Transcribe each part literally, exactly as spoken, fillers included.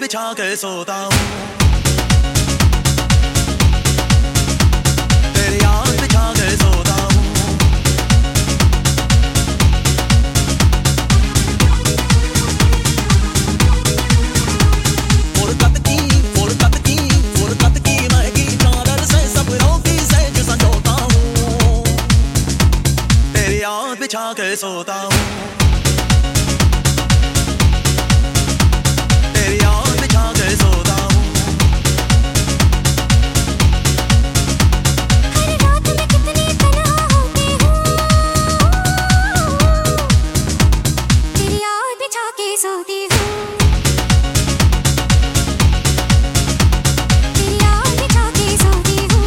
बिछा के सोता हूँ, तेरी याद बिछा के सोता हूँ। फुरकत की फुरकत की फुरकत की महंगी चादर से सब रोटी से जो संजोता हूँ, तेरी याद बिछा के सोता हूँ, तेरी याद बिछा के सोता हूँ। हर रात मैं कितनी तन्हा होती हूँ, तेरी याद बिछा के सोती हूँ, तेरी याद बिछा के सोती हूँ।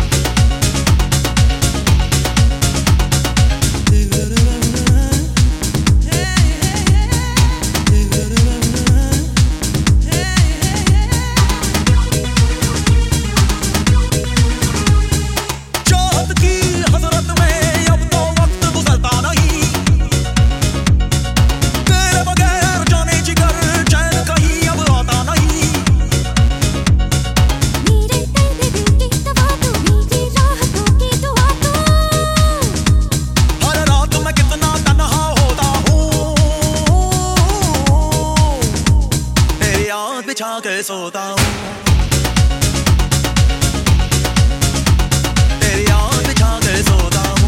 चाहत की हसरत में अब तो वक्त गुजरता नहीं, तेरे बगैर जाने जिगर चैन कहीं अब आता नहीं। मेरे दर्द दिल की दवा तू, मेरी राहतों की दुआ तू, हर रात मैं कितना तन्हा होता हूँ, तेरी याद बिछा के सोता हूँ, तेरी याद बिछा के सोता हूँ।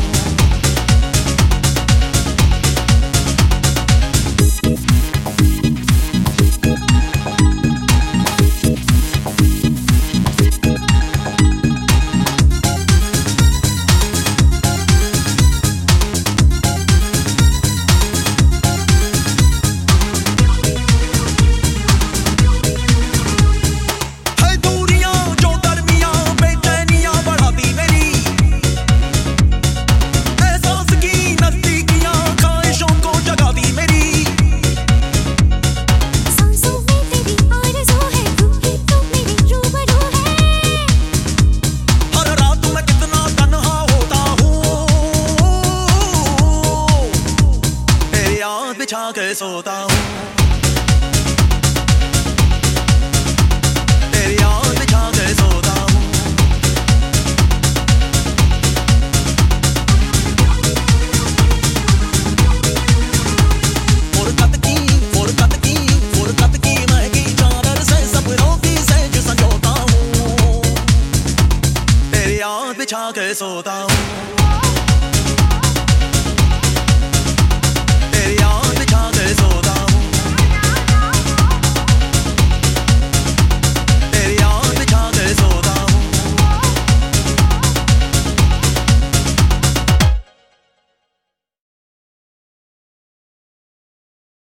है दूरियां जो गर्मियां बेचैनियां बढ़ाती मेरी, एहसास की नजदीकियां ख्वाहिशों को जगाती मेरी। सांसों में तेरी आरज़ू है, तू ही तो मेरी रूबरू है, हर रात मैं कितना तन्हा होता हूँ, तेरी याद बिछा के सोता हूँ, तेरी याद बिछा के सोता हूँ। फुरकत की फुरकत की फुरकत की महंगी चादर से सब रोटी से जो संजोता हूँ, तेरी याद बिछा के सोता हूँ।